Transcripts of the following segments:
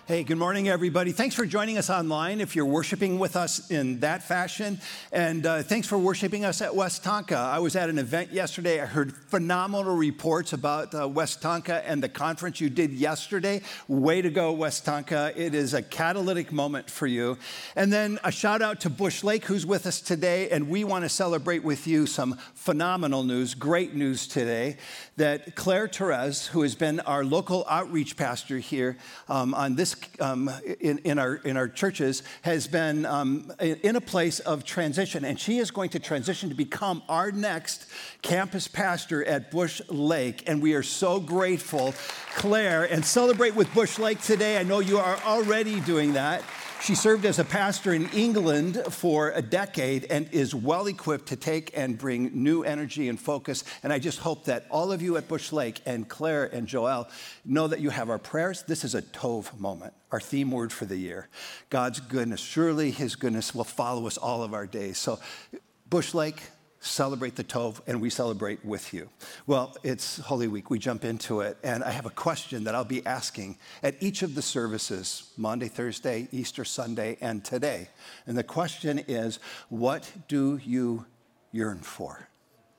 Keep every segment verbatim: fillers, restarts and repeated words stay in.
Hey, good morning, everybody. Thanks for joining us online if you're worshiping with us in that fashion. And uh, thanks for worshiping us at West Tonka. I was at an event yesterday. I heard phenomenal reports about uh, West Tonka and the conference you did yesterday. Way to go, West Tonka. It is a catalytic moment for you. And then a shout out to Bush Lake, who's with us today. And we want to celebrate with you some phenomenal news, great news today, that Claire Therese, who has been our local outreach pastor here um, on this Um, in, in, our, in our churches, has been um, in a place of transition. And she is going to transition to become our next campus pastor at Bush Lake. And we are so grateful, Claire, and celebrate with Bush Lake today. I know you are already doing that. She served as a pastor in England for a decade and is well equipped to take and bring new energy and focus. And I just hope that all of you at Bush Lake and Claire and Joelle know that you have our prayers. This is a Tov moment, our theme word for the year. God's goodness, surely his goodness will follow us all of our days. So Bush Lake, celebrate the Tov, and we celebrate with you. Well, it's Holy Week. We jump into it, and I have a question that I'll be asking at each of the services, Monday, Thursday, Easter Sunday, and today. And the question is, what do you yearn for?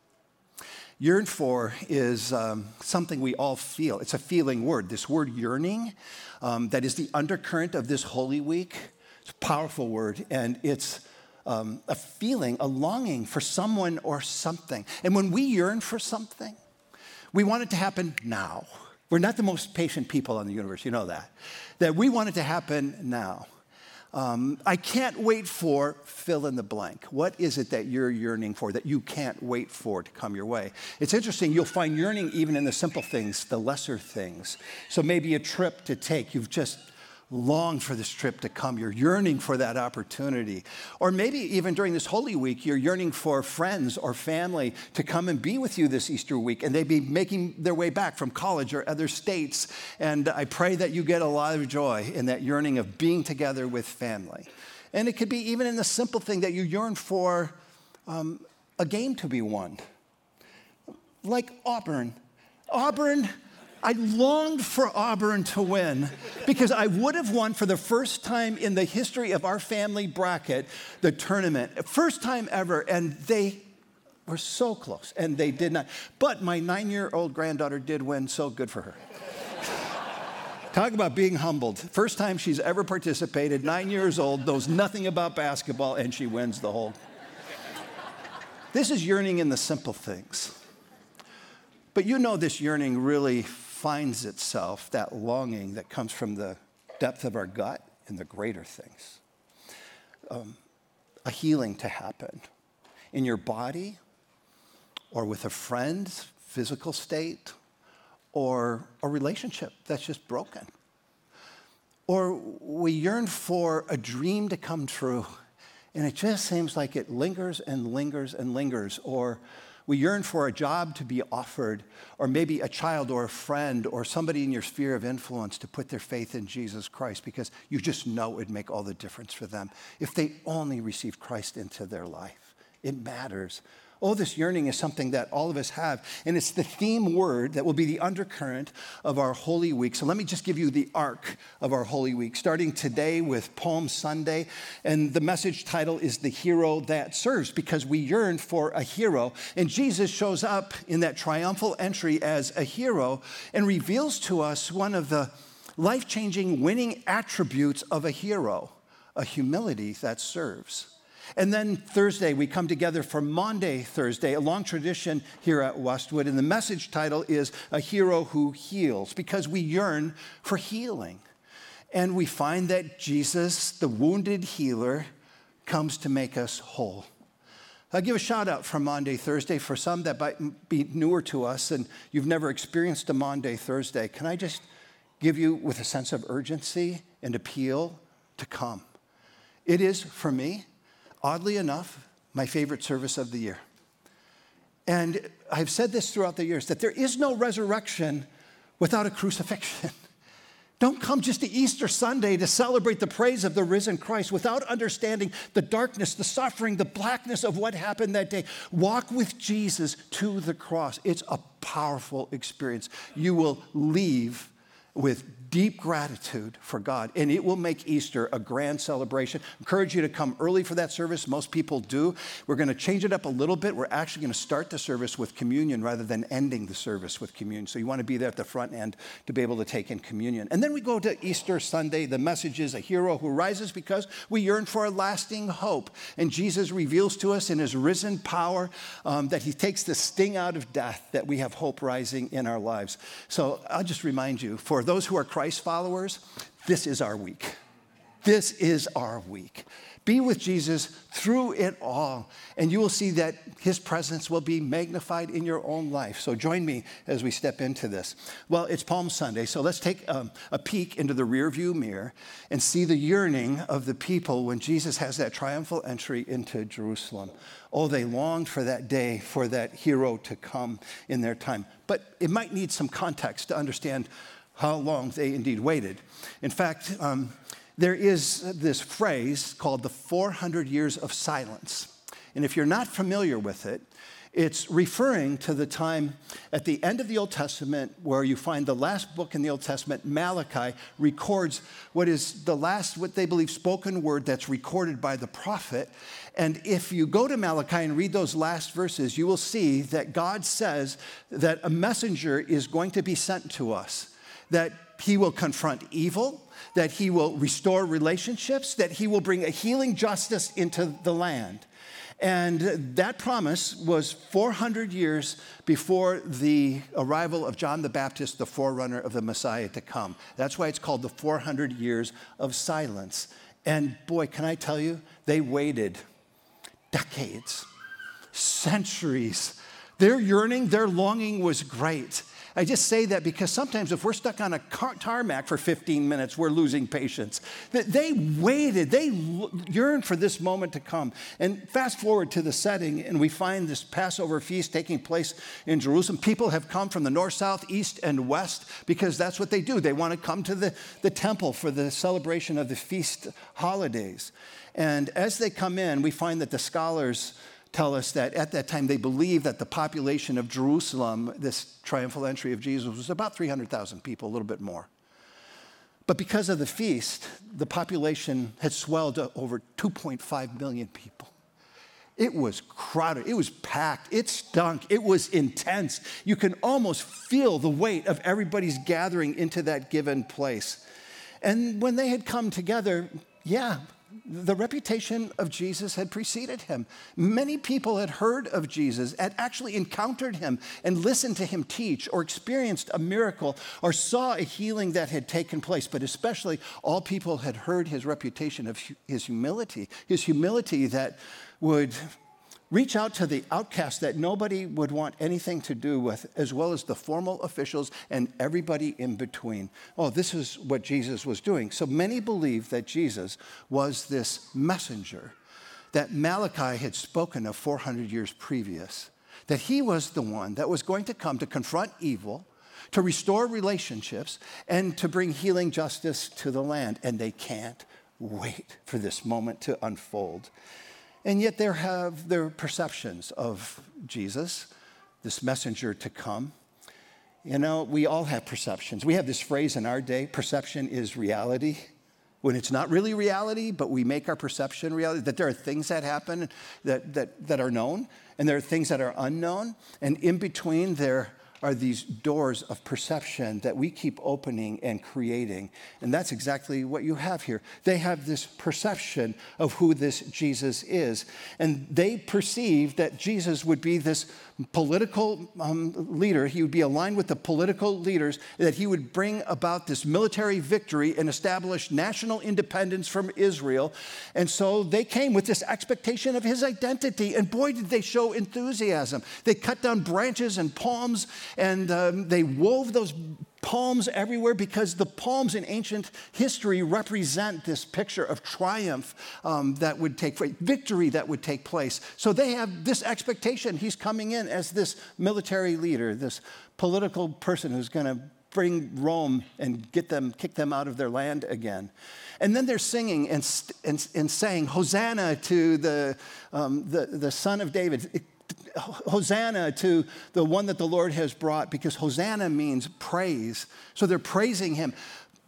Yearn for is um, something we all feel. It's a feeling word. This word yearning, um, that is the undercurrent of this Holy Week. It's a powerful word, and it's Um, a feeling, a longing for someone or something. And when we yearn for something, we want it to happen now. We're not the most patient people on the universe, you know that. That we want it to happen now. Um, I can't wait for fill in the blank. What is it that you're yearning for, that you can't wait for to come your way? It's interesting, you'll find yearning even in the simple things, the lesser things. So maybe a trip to take, you've just long for this trip to come. You're yearning for that opportunity. Or maybe even during this Holy Week, you're yearning for friends or family to come and be with you this Easter week, and they'd be making their way back from college or other states. And I pray that you get a lot of joy in that yearning of being together with family. And it could be even in the simple thing that you yearn for um, a game to be won. Like Auburn. Auburn, I longed for Auburn to win because I would have won for the first time in the history of our family bracket, the tournament. First time ever, and they were so close, and they did not. But my nine-year-old granddaughter did win, so good for her. Talk about being humbled. First time she's ever participated, nine years old, knows nothing about basketball, and she wins the whole. This is yearning in the simple things. But you know this yearning really finds itself, that longing that comes from the depth of our gut in the greater things. Um, a healing to happen in your body or with a friend's physical state or a relationship that's just broken. Or we yearn for a dream to come true, and it just seems like it lingers and lingers and lingers. Or we yearn for a job to be offered, or maybe a child or a friend or somebody in your sphere of influence to put their faith in Jesus Christ because you just know it would make all the difference for them if they only received Christ into their life. It matters. Oh, this yearning is something that all of us have, and it's the theme word that will be the undercurrent of our Holy Week. So let me just give you the arc of our Holy Week, starting today with Palm Sunday, and the message title is The Hero That Serves, because we yearn for a hero, and Jesus shows up in that triumphal entry as a hero and reveals to us one of the life-changing winning attributes of a hero, a humility that serves. And then Thursday, we come together for Maundy Thursday, a long tradition here at Westwood. And the message title is A Hero Who Heals, because we yearn for healing. And we find that Jesus, the wounded healer, comes to make us whole. I'll give a shout out from Maundy Thursday for some that might be newer to us and you've never experienced a Maundy Thursday. Can I just give you, with a sense of urgency and appeal, to come? It is, for me, oddly enough, my favorite service of the year. And I've said this throughout the years, that there is no resurrection without a crucifixion. Don't come just to Easter Sunday to celebrate the praise of the risen Christ without understanding the darkness, the suffering, the blackness of what happened that day. Walk with Jesus to the cross. It's a powerful experience. You will leave with deep gratitude for God, and it will make Easter a grand celebration. I encourage you to come early for that service. Most people do. We're going to change it up a little bit. We're actually going to start the service with communion rather than ending the service with communion. So you want to be there at the front end to be able to take in communion. And then we go to Easter Sunday. The message is a hero who rises because we yearn for a lasting hope. And Jesus reveals to us in his risen power um, that he takes the sting out of death, that we have hope rising in our lives. So I'll just remind you, for those who are Christ followers, this is our week. This is our week. Be with Jesus through it all, and you will see that his presence will be magnified in your own life. So join me as we step into this. Well, it's Palm Sunday, so let's take um, a peek into the rearview mirror and see the yearning of the people when Jesus has that triumphal entry into Jerusalem. Oh, they longed for that day, for that hero to come in their time. But it might need some context to understand how long they indeed waited. In fact, um, there is this phrase called the four hundred years of silence. And if you're not familiar with it, it's referring to the time at the end of the Old Testament where you find the last book in the Old Testament, Malachi, records what is the last, what they believe, spoken word that's recorded by the prophet. And if you go to Malachi and read those last verses, you will see that God says that a messenger is going to be sent to us, that he will confront evil, that he will restore relationships, that he will bring a healing justice into the land. And that promise was four hundred years before the arrival of John the Baptist, the forerunner of the Messiah to come. That's why it's called the four hundred years of silence. And boy, can I tell you, they waited decades, centuries. Their yearning, their longing was great. I just say that because sometimes if we're stuck on a car- tarmac for fifteen minutes, we're losing patience. They waited, they yearned for this moment to come. And fast forward to the setting, and we find this Passover feast taking place in Jerusalem. People have come from the north, south, east, and west because that's what they do. They want to come to the, the temple for the celebration of the feast holidays. And as they come in, we find that the scholars tell us that at that time they believed that the population of Jerusalem, this triumphal entry of Jesus, was about three hundred thousand people, a little bit more. But because of the feast, the population had swelled to over two point five million people. It was crowded. It was packed. It stunk. It was intense. You can almost feel the weight of everybody's gathering into that given place. And when they had come together, yeah, the reputation of Jesus had preceded him. Many people had heard of Jesus, had actually encountered him and listened to him teach or experienced a miracle or saw a healing that had taken place. But especially all people had heard his reputation of his humility, his humility that would reach out to the outcast that nobody would want anything to do with, as well as the formal officials and everybody in between. Oh, this is what Jesus was doing. So many believe that Jesus was this messenger that Malachi had spoken of four hundred years previous, that he was the one that was going to come to confront evil, to restore relationships, and to bring healing justice to the land. And they can't wait for this moment to unfold. And yet they have their perceptions of Jesus, this messenger to come. You know, we all have perceptions. We have this phrase in our day, perception is reality. When it's not really reality, but we make our perception reality, that there are things that happen that, that, that are known, and there are things that are unknown. And in between there are these doors of perception that we keep opening and creating. And that's exactly what you have here. They have this perception of who this Jesus is. And they perceive that Jesus would be this political um, leader. He would be aligned with the political leaders, that he would bring about this military victory and establish national independence from Israel. And so they came with this expectation of his identity. And boy, did they show enthusiasm. They cut down branches and palms, and um, they wove those palms everywhere, because the palms in ancient history represent this picture of triumph um, that would take place, victory that would take place. So they have this expectation. He's coming in as this military leader, this political person who's going to bring Rome and get them, kick them out of their land again. And then they're singing and, and, and saying, Hosanna to the, um, the, the Son of David. It, Hosanna to the one that the Lord has brought, because Hosanna means praise. So they're praising him.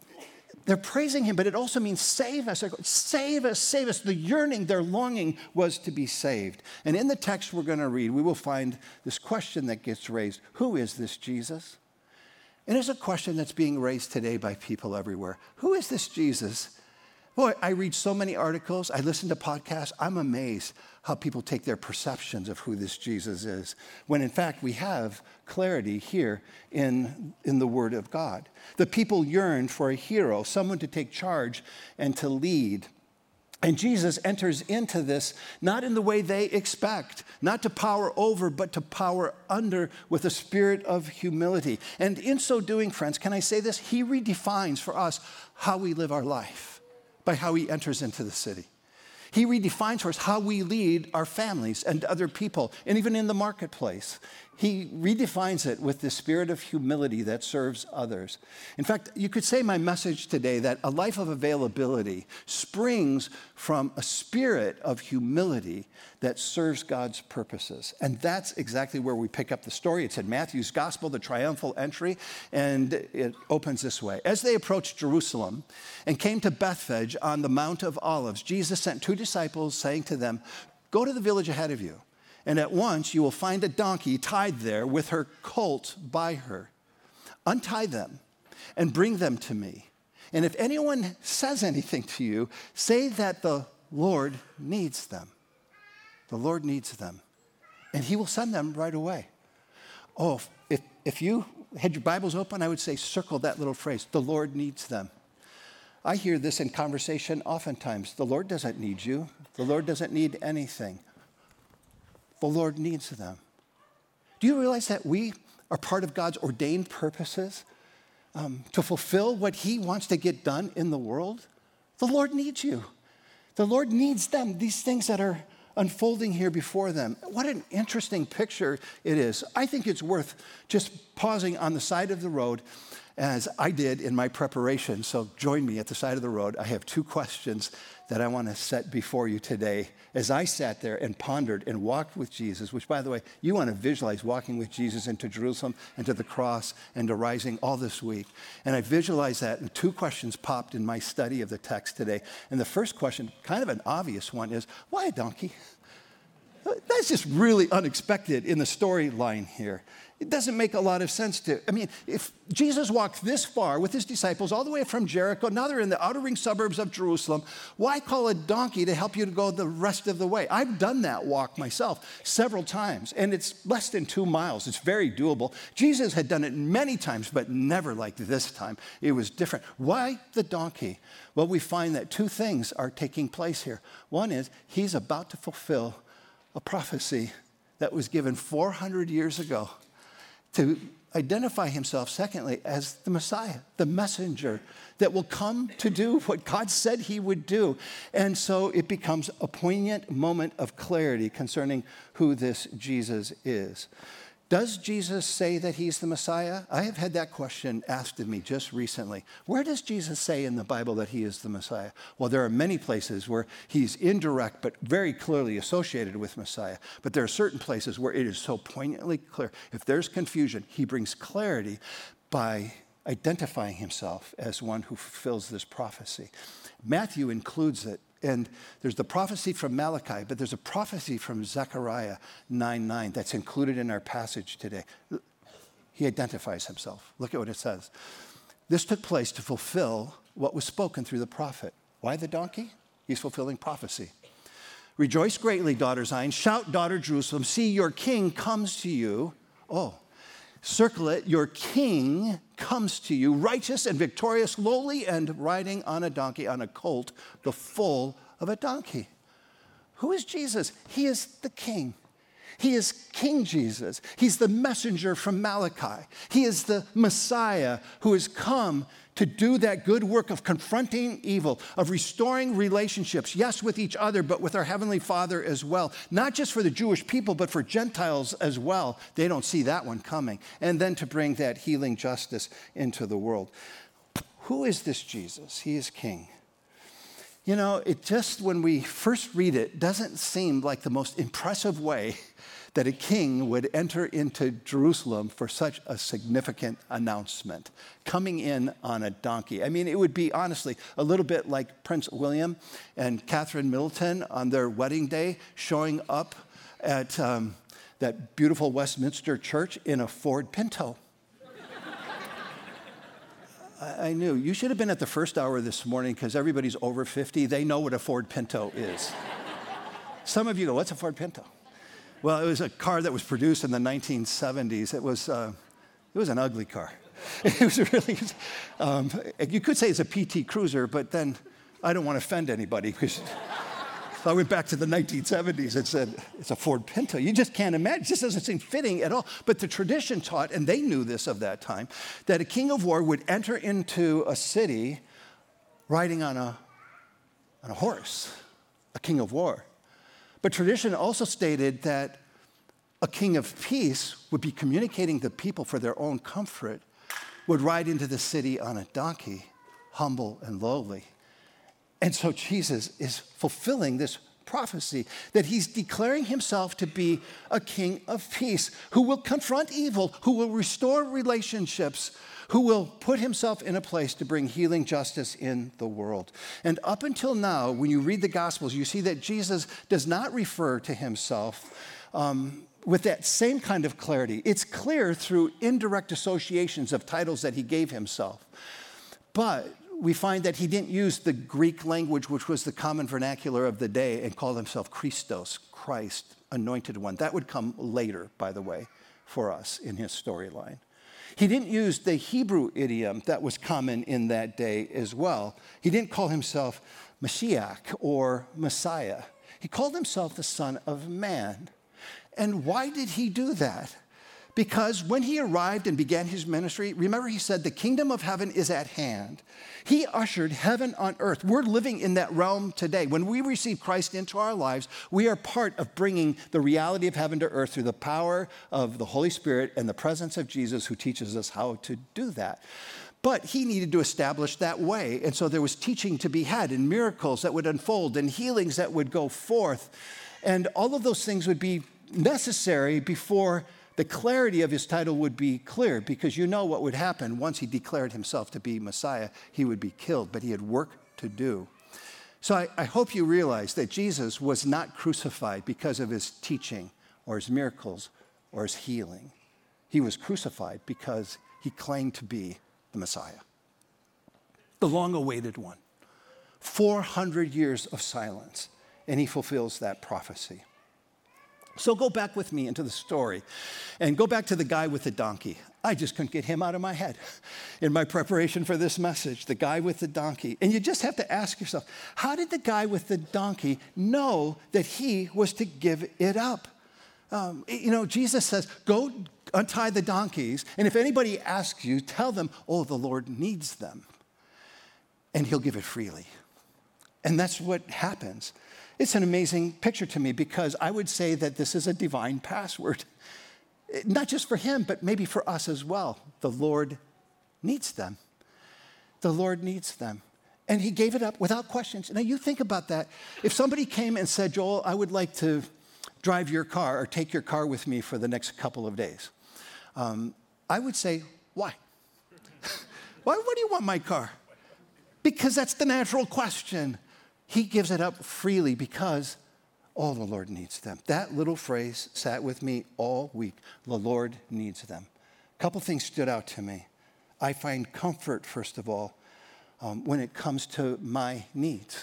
they're praising him, but it also means save us. They're going, save us, save us. The yearning, their longing was to be saved. And in the text we're going to read, we will find this question that gets raised. Who is this Jesus? And it's a question that's being raised today by people everywhere. Who is this Jesus? Boy, I read so many articles. I listen to podcasts. I'm amazed how people take their perceptions of who this Jesus is, when in fact we have clarity here in, in the Word of God. The people yearned for a hero, someone to take charge and to lead. And Jesus enters into this not in the way they expect, not to power over, but to power under with a spirit of humility. And in so doing, friends, can I say this? He redefines for us how we live our life by how he enters into the city. He redefines for us how we lead our families and other people, and even in the marketplace. He redefines it with the spirit of humility that serves others. In fact, you could say my message today that a life of availability springs from a spirit of humility that serves God's purposes. And that's exactly where we pick up the story. It's in Matthew's gospel, the triumphal entry, and it opens this way. As they approached Jerusalem and came to Bethphage on the Mount of Olives, Jesus sent two disciples, saying to them, "Go to the village ahead of you, and at once you will find a donkey tied there with her colt by her. Untie them and bring them to me. And if anyone says anything to you, say that the Lord needs them." The Lord needs them. And he will send them right away. Oh, if, if you had your Bibles open, I would say circle that little phrase, the Lord needs them. I hear this in conversation oftentimes. The Lord doesn't need you. The Lord doesn't need anything. The Lord needs them. Do you realize that we are part of God's ordained purposes um, to fulfill what he wants to get done in the world? The Lord needs you. The Lord needs them, these things that are unfolding here before them. What an interesting picture it is. I think it's worth just pausing on the side of the road as I did in my preparation. So join me at the side of the road. I have two questions that I want to set before you today. As I sat there and pondered and walked with Jesus, which, by the way, you want to visualize walking with Jesus into Jerusalem and to the cross and to rising all this week. And I visualized that, and two questions popped in my study of the text today. And the first question, kind of an obvious one, is, why a donkey? That's just really unexpected in the storyline here. It doesn't make a lot of sense to, I mean, if Jesus walked this far with his disciples all the way from Jericho, now they're in the outer ring suburbs of Jerusalem, why call a donkey to help you to go the rest of the way? I've done that walk myself several times, and it's less than two miles. It's very doable. Jesus had done it many times, but never like this time. It was different. Why the donkey? Well, we find that two things are taking place here. One is he's about to fulfill a prophecy that was given four hundred years ago to identify himself, secondly, as the Messiah, the messenger that will come to do what God said he would do. And so it becomes a poignant moment of clarity concerning who this Jesus is. Does Jesus say that he's the Messiah? I have had that question asked of me just recently. Where does Jesus say in the Bible that he is the Messiah? Well, there are many places where he's indirect but very clearly associated with Messiah. But there are certain places where it is so poignantly clear. If there's confusion, he brings clarity by identifying himself as one who fulfills this prophecy. Matthew includes it. And there's the prophecy from Malachi, but there's a prophecy from Zechariah nine nine that's included in our passage today. He identifies himself. Look at what it says. This took place to fulfill what was spoken through the prophet. Why the donkey? He's fulfilling prophecy. Rejoice greatly, daughter Zion. Shout, daughter Jerusalem. See, your king comes to you. Oh, circle it. Your king comes to you, righteous and victorious, lowly and riding on a donkey, on a colt, the foal of a donkey. Who is Jesus? He is the king. He is King Jesus. He's the messenger from Malachi. He is the Messiah who has come to do that good work of confronting evil, of restoring relationships, yes, with each other, but with our Heavenly Father as well. Not just for the Jewish people, but for Gentiles as well. They don't see that one coming. And then to bring that healing justice into the world. Who is this Jesus? He is King. You know, it just, when we first read it, doesn't seem like the most impressive way that a king would enter into Jerusalem for such a significant announcement, coming in on a donkey. I mean, it would be, honestly, a little bit like Prince William and Catherine Middleton on their wedding day, showing up at um, that beautiful Westminster Church in a Ford Pinto. I knew. You should have been at the first hour this morning because everybody's over fifty. They know what a Ford Pinto is. Some of you go, what's a Ford Pinto? Well, it was a car that was produced in the nineteen seventies. It was, uh, it was an ugly car. It was really, um, you could say it's a P T Cruiser, but then I don't want to offend anybody because I went back to the nineteen seventies and said, it's a Ford Pinto. You just can't imagine. It just doesn't seem fitting at all. But the tradition taught, and they knew this of that time, that a king of war would enter into a city riding on a, on a horse, a king of war. But tradition also stated that a king of peace would be communicating to people for their own comfort, would ride into the city on a donkey, humble and lowly. And so Jesus is fulfilling this prophecy that he's declaring himself to be a king of peace who will confront evil, who will restore relationships, who will put himself in a place to bring healing justice in the world. And up until now, when you read the Gospels, you see that Jesus does not refer to himself um, with that same kind of clarity. It's clear through indirect associations of titles that he gave himself. But we find that he didn't use the Greek language, which was the common vernacular of the day, and call himself Christos, Christ, anointed one. That would come later, by the way, for us in his storyline. He didn't use the Hebrew idiom that was common in that day as well. He didn't call himself Mashiach or Messiah. He called himself the Son of Man. And why did he do that? Because when he arrived and began his ministry, remember he said, the kingdom of heaven is at hand. He ushered heaven on earth. We're living in that realm today. When we receive Christ into our lives, we are part of bringing the reality of heaven to earth through the power of the Holy Spirit and the presence of Jesus, who teaches us how to do that. But he needed to establish that way. And so there was teaching to be had and miracles that would unfold and healings that would go forth. And all of those things would be necessary before the clarity of his title would be clear, because you know what would happen once he declared himself to be Messiah. He would be killed, but he had work to do. So I, I hope you realize that Jesus was not crucified because of his teaching or his miracles or his healing. He was crucified because he claimed to be the Messiah, the long-awaited one. four hundred years of silence, and he fulfills that prophecy. So go back with me into the story and go back to the guy with the donkey. I just couldn't get him out of my head in my preparation for this message, the guy with the donkey. And you just have to ask yourself, how did the guy with the donkey know that he was to give it up? Um, you know, Jesus says, go untie the donkeys, and if anybody asks you, tell them, oh, the Lord needs them, and he'll give it freely. And that's what happens. It's an amazing picture to me, because I would say that this is a divine password, not just for him, but maybe for us as well. The Lord needs them. The Lord needs them. And he gave it up without questions. Now you think about that. If somebody came and said, Joel, I would like to drive your car or take your car with me for the next couple of days, um, I would say, why? Why? Why do you want my car? Because that's the natural question. He gives it up freely because, oh, the Lord needs them. That little phrase sat with me all week. The Lord needs them. A couple things stood out to me. I find comfort, first of all, um, when it comes to my needs,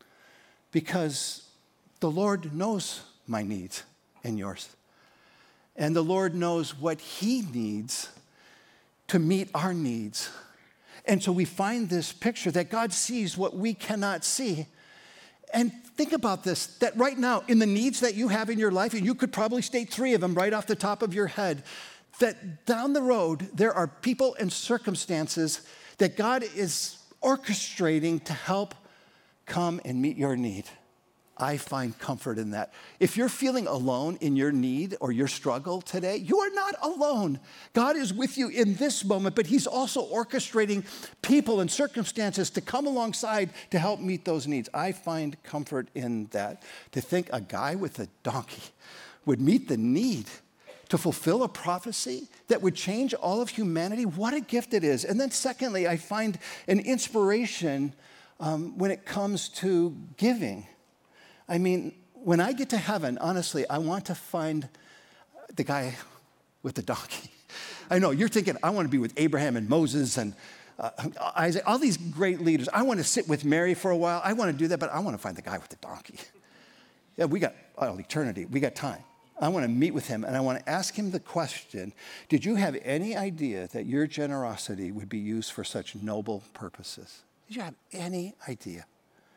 because the Lord knows my needs and yours. And the Lord knows what he needs to meet our needs. And so we find this picture that God sees what we cannot see. And think about this, that right now, in the needs that you have in your life, and you could probably state three of them right off the top of your head, that down the road, there are people and circumstances that God is orchestrating to help come and meet your need. I find comfort in that. If you're feeling alone in your need or your struggle today, you are not alone. God is with you in this moment, but he's also orchestrating people and circumstances to come alongside to help meet those needs. I find comfort in that. To think a guy with a donkey would meet the need to fulfill a prophecy that would change all of humanity, what a gift it is. And then secondly, I find an inspiration um, when it comes to giving. I mean, when I get to heaven, honestly, I want to find the guy with the donkey. I know, you're thinking, I want to be with Abraham and Moses and uh, Isaac, all these great leaders. I want to sit with Mary for a while. I want to do that, but I want to find the guy with the donkey. Yeah, we got all eternity. We got time. I want to meet with him, and I want to ask him the question, did you have any idea that your generosity would be used for such noble purposes? Did you have any idea?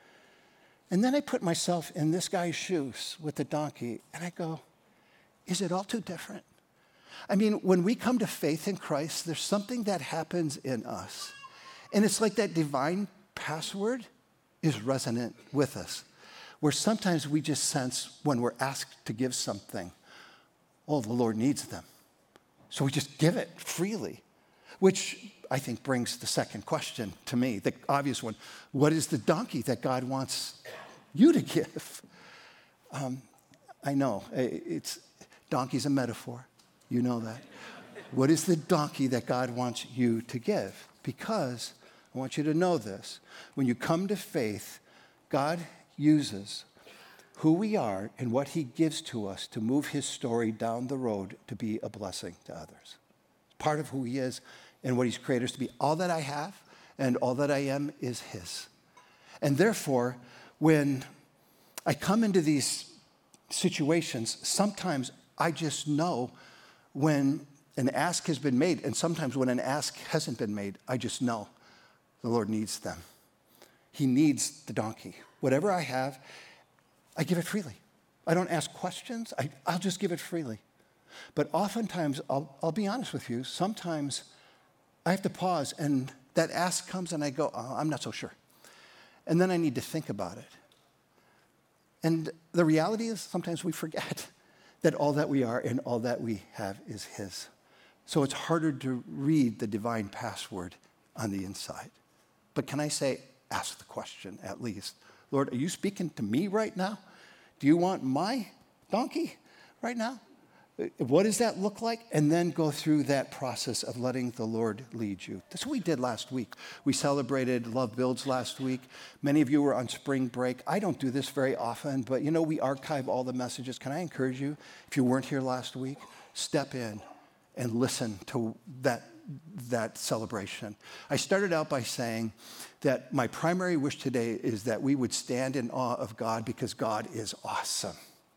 And then I put myself in this guy's shoes with the donkey, and I go, is it all too different? I mean, when we come to faith in Christ, there's something that happens in us. And it's like that divine password is resonant with us, where sometimes we just sense when we're asked to give something, oh, the Lord needs them. So we just give it freely, which I think brings the second question to me, the obvious one. What is the donkey that God wants you to give? Um, I know, it's donkey's a metaphor. You know that. What is the donkey that God wants you to give? Because I want you to know this. When you come to faith, God uses who we are and what he gives to us to move his story down the road to be a blessing to others. Part of who he is and what he's created us to be. All that I have and all that I am is his. And therefore, when I come into these situations, sometimes I just know when an ask has been made, and sometimes when an ask hasn't been made, I just know the Lord needs them. He needs the donkey. Whatever I have, I give it freely. I don't ask questions. I, I'll just give it freely. But oftentimes, I'll, I'll be honest with you, sometimes I have to pause, and that ask comes, and I go, oh, I'm not so sure. And then I need to think about it. And the reality is sometimes we forget that all that we are and all that we have is his. So it's harder to read the divine password on the inside. But can I say, ask the question at least. Lord, are you speaking to me right now? Do you want my donkey right now? What does that look like? And then go through that process of letting the Lord lead you. That's what we did last week. We celebrated Love Builds last week. Many of you were on spring break. I don't do this very often, but you know, we archive all the messages. Can I encourage you, if you weren't here last week, step in and listen to that, that celebration. I started out by saying that my primary wish today is that we would stand in awe of God because God is awesome.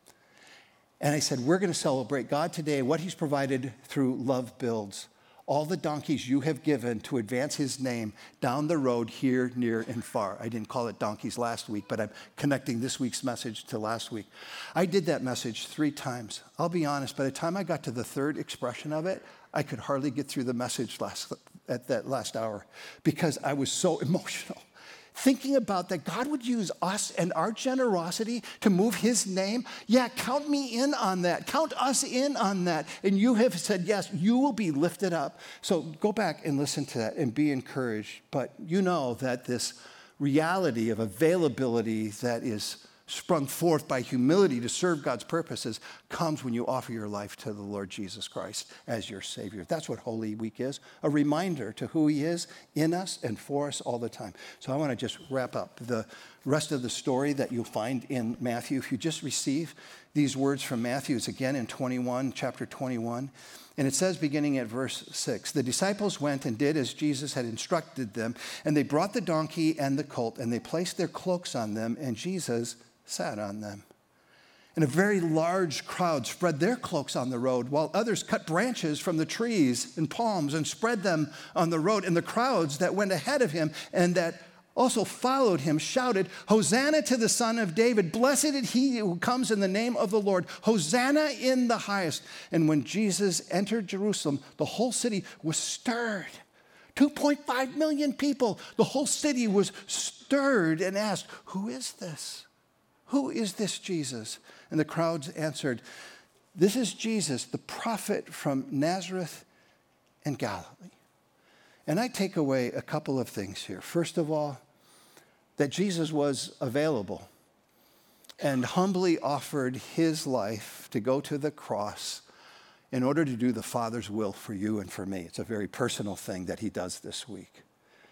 And I said, we're going to celebrate God today, what he's provided through Love Builds, all the donkeys you have given to advance his name down the road here, near, and far. I didn't call it donkeys last week, but I'm connecting this week's message to last week. I did that message three times. I'll be honest, by the time I got to the third expression of it, I could hardly get through the message last, at that last hour because I was so emotional. Thinking about that God would use us and our generosity to move his name. Yeah, count me in on that. Count us in on that. And you have said, yes, you will be lifted up. So go back and listen to that and be encouraged. But you know that this reality of availability that is sprung forth by humility to serve God's purposes comes when you offer your life to the Lord Jesus Christ as your Savior. That's what Holy Week is, a reminder to who he is in us and for us all the time. So I want to just wrap up the rest of the story that you'll find in Matthew. If you just receive these words from Matthew, it's again in twenty-one, chapter twenty-one. And it says, beginning at verse six, the disciples went and did as Jesus had instructed them, and they brought the donkey and the colt, and they placed their cloaks on them, and Jesus sat on them. And a very large crowd spread their cloaks on the road, while others cut branches from the trees and palms and spread them on the road. And the crowds that went ahead of him and that also followed him shouted, Hosanna to the Son of David. Blessed is he who comes in the name of the Lord. Hosanna in the highest. And when Jesus entered Jerusalem, the whole city was stirred. two point five million people. The whole city was stirred and asked, who is this? Who is this Jesus? And the crowds answered, this is Jesus, the prophet from Nazareth in Galilee. And I take away a couple of things here. First of all, that Jesus was available and humbly offered his life to go to the cross in order to do the Father's will for you and for me. It's a very personal thing that he does this week.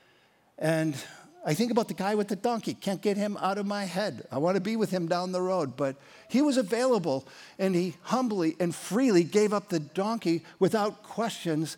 And I think about the guy with the donkey. Can't get him out of my head. I want to be with him down the road. But he was available, and he humbly and freely gave up the donkey without questions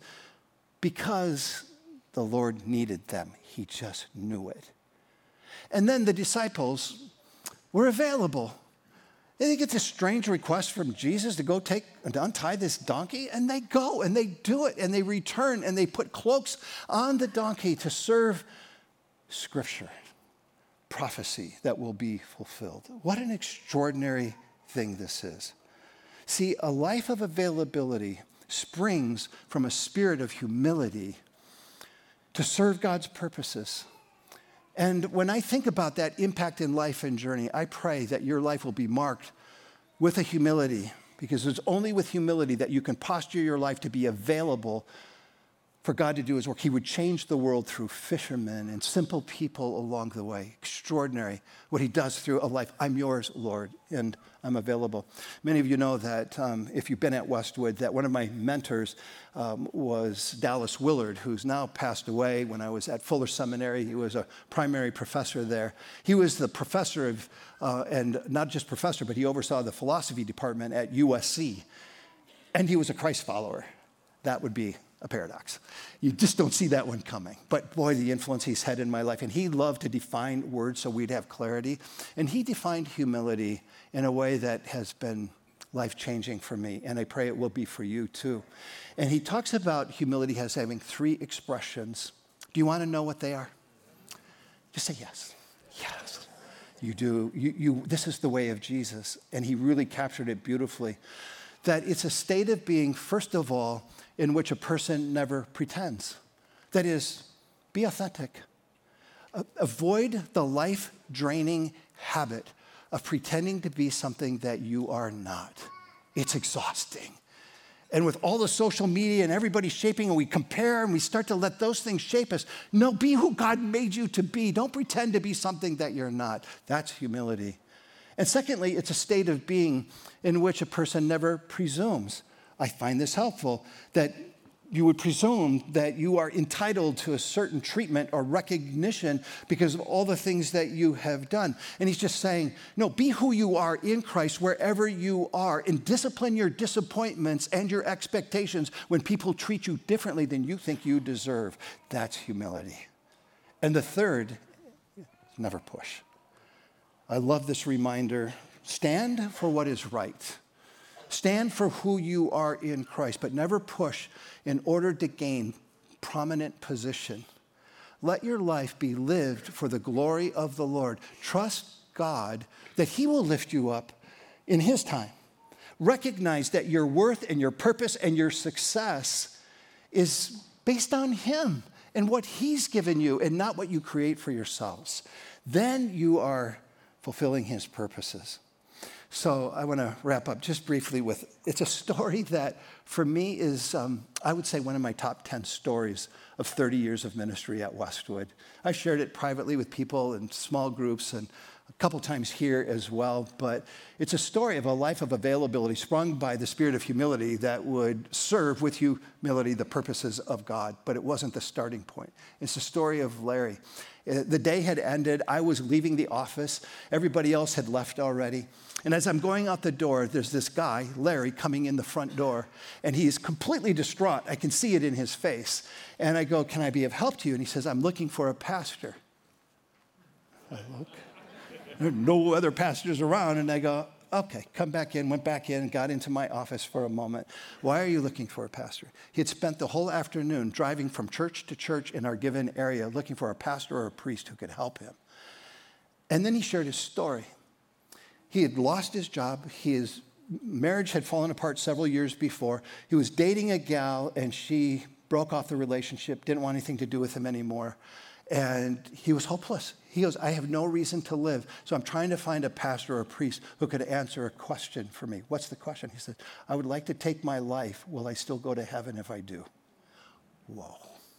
because the Lord needed them. He just knew it. And then the disciples were available. They get this strange request from Jesus to go take and untie this donkey, and they go and they do it, and they return and they put cloaks on the donkey to serve Scripture, prophecy that will be fulfilled. What an extraordinary thing this is. See, a life of availability springs from a spirit of humility to serve God's purposes. And when I think about that impact in life and journey, I pray that your life will be marked with a humility, because it's only with humility that you can posture your life to be available for God to do his work. He would change the world through fishermen and simple people along the way. Extraordinary what he does through a life. I'm yours, Lord, and I'm available. Many of you know that um, if you've been at Westwood, that one of my mentors um, was Dallas Willard, who's now passed away. When I was at Fuller Seminary, he was a primary professor there. He was the professor of, uh, and not just professor, but he oversaw the philosophy department at U S C. And he was a Christ follower. That would be a paradox. You just don't see that one coming. But boy, the influence he's had in my life. And he loved to define words so we'd have clarity. And he defined humility in a way that has been life-changing for me. And I pray it will be for you too. And he talks about humility as having three expressions. Do you want to know what they are? Just say yes. Yes. You do. You, you, this is the way of Jesus. And he really captured it beautifully. That it's a state of being, first of all, in which a person never pretends. That is, be authentic. Uh, avoid the life-draining habit of pretending to be something that you are not. It's exhausting. And with all the social media and everybody shaping, and we compare and we start to let those things shape us. No, be who God made you to be. Don't pretend to be something that you're not. That's humility. And secondly, it's a state of being in which a person never presumes. I find this helpful, that you would presume that you are entitled to a certain treatment or recognition because of all the things that you have done. And he's just saying, no, be who you are in Christ wherever you are, and discipline your disappointments and your expectations when people treat you differently than you think you deserve. That's humility. And the third, never push. I love this reminder. Stand for what is right. Stand for who you are in Christ, but never push in order to gain prominent position. Let your life be lived for the glory of the Lord. Trust God that he will lift you up in his time. Recognize that your worth and your purpose and your success is based on him and what he's given you and not what you create for yourselves. Then you are fulfilling his purposes. So I want to wrap up just briefly with, it's a story that for me is, um, I would say, one of my top ten stories of thirty years of ministry at Westwood. I shared it privately with people in small groups and a couple times here as well, but it's a story of a life of availability sprung by the spirit of humility that would serve with humility the purposes of God, but it wasn't the starting point. It's the story of Larry. The day had ended. I was leaving the office. Everybody else had left already. And as I'm going out the door, there's this guy, Larry, coming in the front door, and he's completely distraught. I can see it in his face. And I go, can I be of help to you? And he says, I'm looking for a pastor. I look. There are no other pastors around. And I go, okay, come back in, went back in, got into my office for a moment. Why are you looking for a pastor? He had spent the whole afternoon driving from church to church in our given area looking for a pastor or a priest who could help him. And then he shared his story. He had lost his job. His marriage had fallen apart several years before. He was dating a gal, and she broke off the relationship, didn't want anything to do with him anymore. And he was hopeless. He goes, I have no reason to live. So I'm trying to find a pastor or a priest who could answer a question for me. What's the question? He said, I would like to take my life. Will I still go to heaven if I do? Whoa.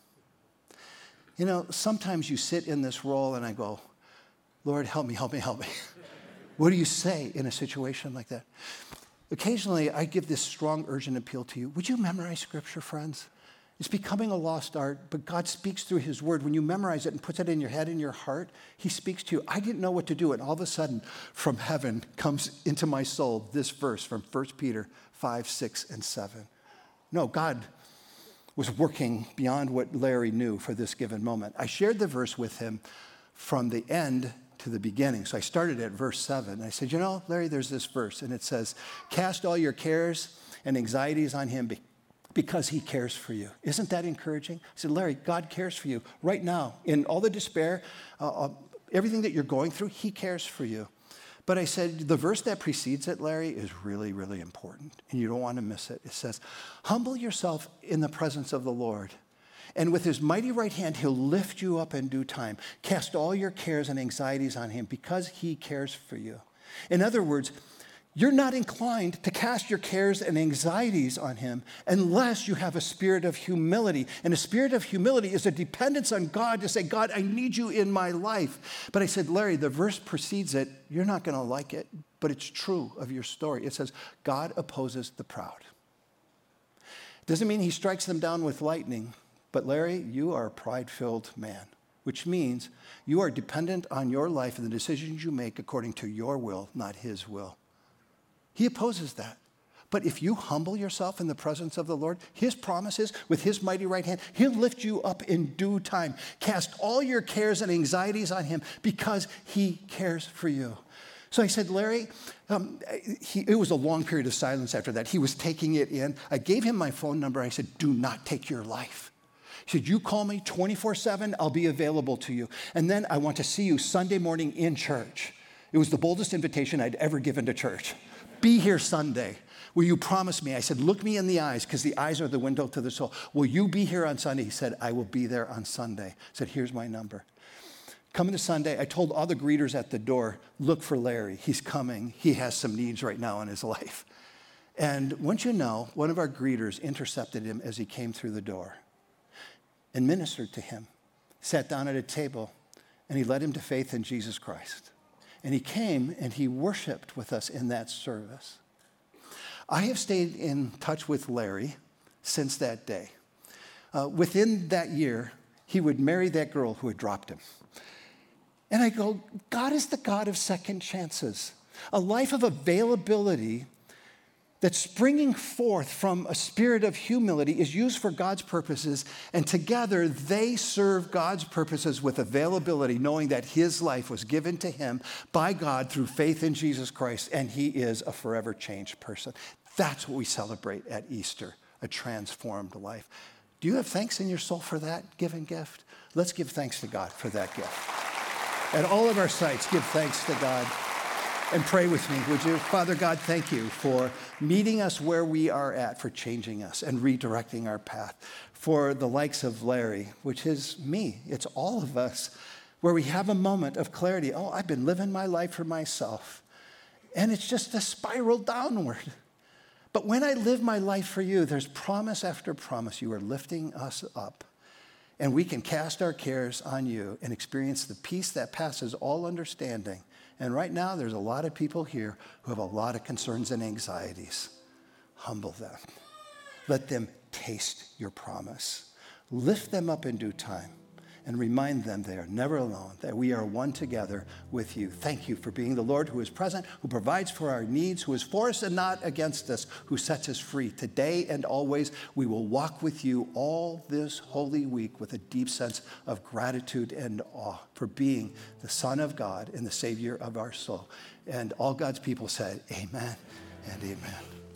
You know, sometimes you sit in this role and I go, Lord, help me, help me, help me. What do you say in a situation like that? Occasionally, I give this strong, urgent appeal to you. Would you memorize Scripture, friends? It's becoming a lost art, but God speaks through his word. When you memorize it and puts it in your head and your heart, he speaks to you. I didn't know what to do, and all of a sudden, from heaven comes into my soul this verse from First Peter five, six, and seven. No, God was working beyond what Larry knew for this given moment. I shared the verse with him from the end to the beginning. So I started at verse seven. I said, you know, Larry, there's this verse, and it says, cast all your cares and anxieties on him because he cares for you. Isn't that encouraging? I said, Larry, God cares for you right now. In all the despair, uh, uh, everything that you're going through, he cares for you. But I said, the verse that precedes it, Larry, is really, really important, and you don't want to miss it. It says, humble yourself in the presence of the Lord, and with his mighty right hand, he'll lift you up in due time. Cast all your cares and anxieties on him because he cares for you. In other words, you're not inclined to cast your cares and anxieties on him unless you have a spirit of humility. And a spirit of humility is a dependence on God to say, God, I need you in my life. But I said, Larry, the verse precedes it. You're not going to like it, but it's true of your story. It says, God opposes the proud. Doesn't mean he strikes them down with lightning, but Larry, you are a pride-filled man, which means you are dependent on your life and the decisions you make according to your will, not his will. He opposes that. But if you humble yourself in the presence of the Lord, his promises with his mighty right hand, he'll lift you up in due time. Cast all your cares and anxieties on him because he cares for you. So I said, Larry, um, he, it was a long period of silence after that. He was taking it in. I gave him my phone number. I said, do not take your life. He said, you call me twenty-four seven, I'll be available to you. And then I want to see you Sunday morning in church. It was the boldest invitation I'd ever given to church. Be here Sunday. Will you promise me? I said, look me in the eyes, because the eyes are the window to the soul. Will you be here on Sunday? He said, I will be there on Sunday. I said, here's my number. Coming to Sunday, I told all the greeters at the door, look for Larry. He's coming. He has some needs right now in his life. And once you know, one of our greeters intercepted him as he came through the door and ministered to him, sat down at a table, and he led him to faith in Jesus Christ. And he came and he worshiped with us in that service. I have stayed in touch with Larry since that day. Uh, within that year, he would marry that girl who had dropped him. And I go, God is the God of second chances. A life of availability that's springing forth from a spirit of humility is used for God's purposes, and together they serve God's purposes with availability, knowing that his life was given to him by God through faith in Jesus Christ, and he is a forever changed person. That's what we celebrate at Easter, a transformed life. Do you have thanks in your soul for that given gift? Let's give thanks to God for that gift. At all of our sites, give thanks to God. And pray with me, would you? Father God, thank you for meeting us where we are at, for changing us and redirecting our path. For the likes of Larry, which is me, it's all of us, where we have a moment of clarity. Oh, I've been living my life for myself. And it's just a spiral downward. But when I live my life for you, there's promise after promise. You are lifting us up. And we can cast our cares on you and experience the peace that passes all understanding. And right now, there's a lot of people here who have a lot of concerns and anxieties. Humble them. Let them taste your promise. Lift them up in due time and remind them they are never alone, that we are one together with you. Thank you for being the Lord who is present, who provides for our needs, who is for us and not against us, who sets us free. Today and always, we will walk with you all this holy week with a deep sense of gratitude and awe for being the Son of God and the Savior of our soul. And all God's people said, amen and amen.